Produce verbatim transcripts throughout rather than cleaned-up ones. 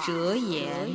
折言。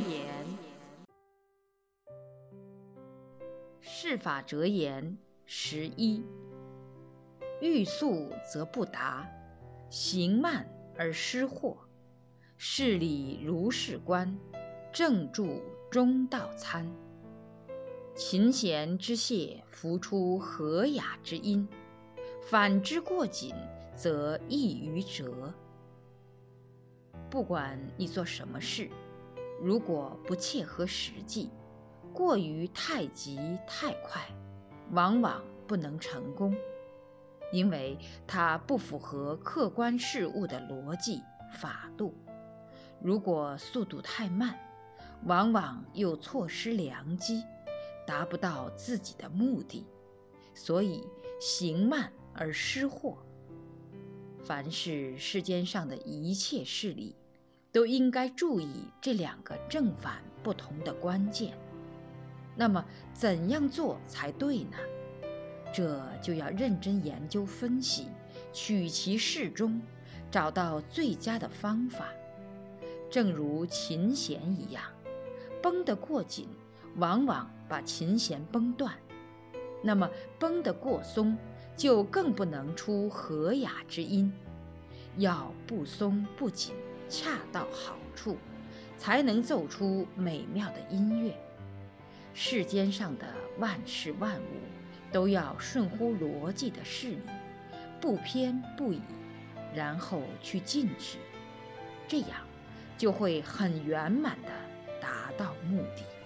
事法折言十一。欲速则不达，行慢而失货。事理如是观，正著中道参。琴弦之械，浮出和雅之音；反之过紧，则易于折。不管你做什么事，如果不切合实际，过于太急太快，往往不能成功，因为它不符合客观事物的逻辑法度。如果速度太慢，往往又错失良机，达不到自己的目的，所以行慢而失货。凡是世间上的一切事理，都应该注意这两个正反不同的关键。那么怎样做才对呢？这就要认真研究分析，取其适中，找到最佳的方法。正如琴弦一样，绷得过紧，往往把琴弦绷断；那么绷得过松，就更不能出和雅之音。要不松不紧，恰到好处，才能奏出美妙的音乐。世间上的万事万物，都要顺乎逻辑的事理，不偏不倚，然后去进取，这样就会很圆满地达到目的。